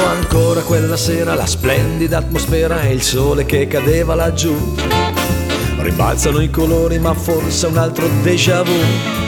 ancora quella sera, la splendida atmosfera e il sole che cadeva laggiù. Ribalzano i colori ma forse un altro déjà vu.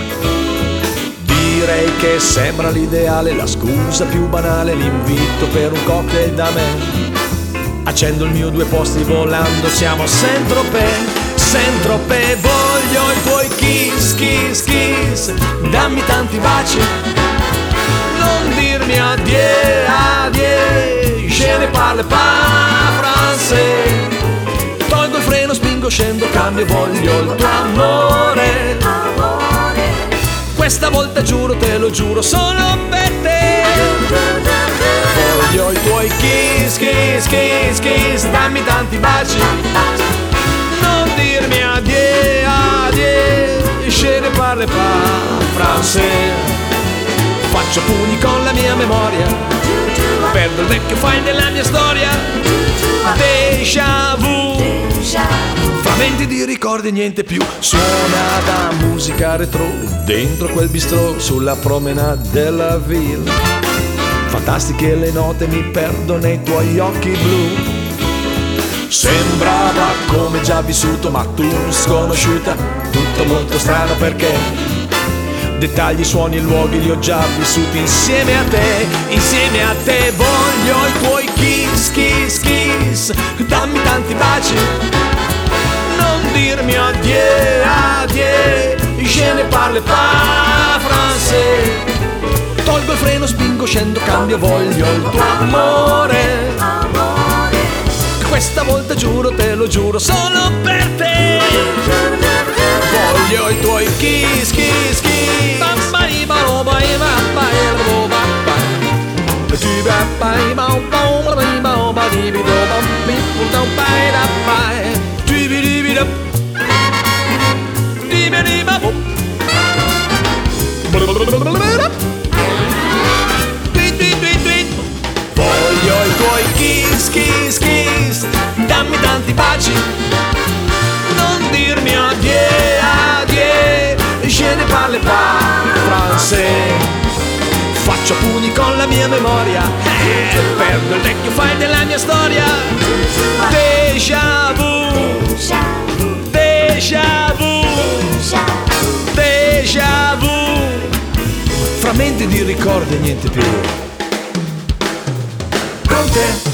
Direi che sembra l'ideale, la scusa più banale, l'invito per un cocktail da me. Accendo il mio due posti volando, siamo Saint-Tropez. Saint-Tropez, voglio i tuoi kiss, kiss, kiss. Dammi tanti baci, non dirmi adieu, adieu. Je ne parle pas français. Tolgo il freno, spingo, scendo, cambio, voglio il tuo amore. Questa volta giuro, te lo giuro, solo per te. Voglio i tuoi kiss, kiss, kiss, kiss. Dammi tanti baci, non dirmi adieu, adieu. Je ne parle pas français. Faccio pugni con la mia memoria, perdo il vecchio file della mia storia. Déjà vu, frammenti di ricordi e niente più. Suona da musica retro dentro quel bistrò sulla promenade della ville. Fantastiche le note, mi perdo nei tuoi occhi blu. Sembrava come già vissuto, ma tu sconosciuta. Tutto molto strano perché dettagli, suoni e luoghi li ho già vissuti insieme a te. Insieme a te voglio i tuoi kiss, kiss, kiss. Dammi tanti baci, non dirmi adieu, adieu. Je ne parle pas français. Tolgo il freno, spingo, scendo, cambio, voglio il tuo amore. Questa volta giuro, te lo giuro, solo per te. Voglio i tuoi kiss, kiss, kiss. Voglio i tuoi kiss, kiss, kiss. Dammi tanti baci, non dirmi adieu, adieu. Je ne parle pas français. Faccio pugni con la mia memoria, perdo il vecchio file della mia storia. Déjà vu, déjà vu, déjà vu. Frammenti di ricordi e niente più. Con te